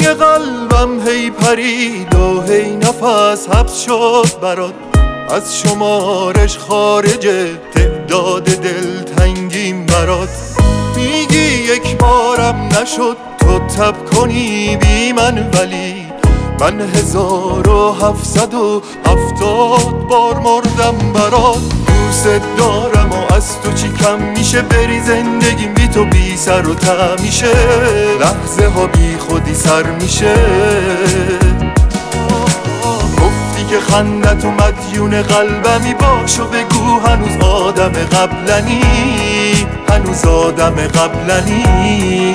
قلبم هی پرید و هی نفس حبس شد برات، از شمارش خارج تعداد دلتنگیم برات. میگی یک بارم نشد تو تب کنی بی من، ولی من 1770 بار مردم برات. دوست دارم و از تو چی کم میشه، بری زندگیم بی تو بی سر و ته میشه، لحظه ها بی خودی سر میشه. گفتی که خندت و مدیون قلبمی، باشو بگو هنوز آدم قبلنی، هنوز آدم قبلنی.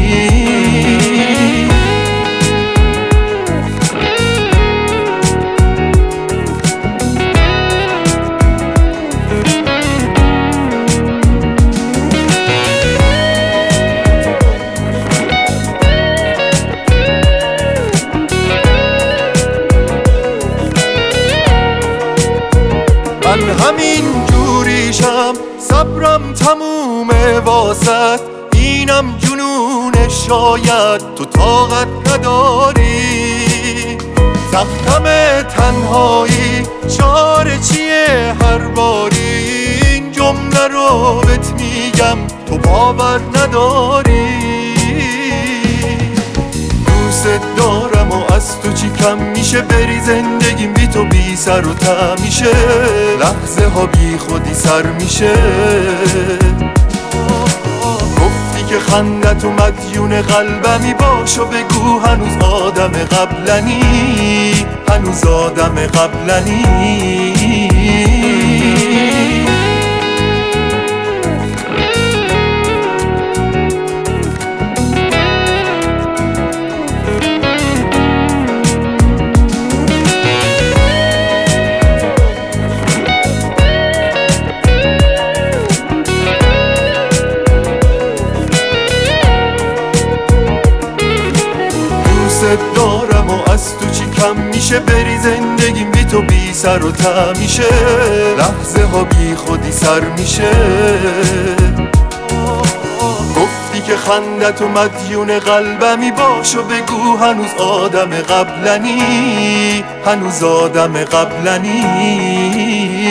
من همین جوریشم، صبرم تمومه واسط، اینم جنونه، شاید تو طاقت نداری. زخم تنهایی چاره چیه هر باری، این جمله رو بهت میگم تو باور نداری. دوست دارم و از تو چی کم میشه، بری زندگیم بی تو بی سر و ته میشه، لحظه ها بی خودی سر میشه. گفتی که خندت و مدیون قلبمی، باشو بگو هنوز آدم قبلنی، هنوز آدم قبلنی. دارم و از تو چی کم میشه، بری زندگیم بی تو بی سر و ته میشه، لحظه ها بی خودی سر میشه. گفتی که خندت و مدیون قلبمی، باشو بگو هنوز آدم قبلنی، هنوز آدم قبلنی.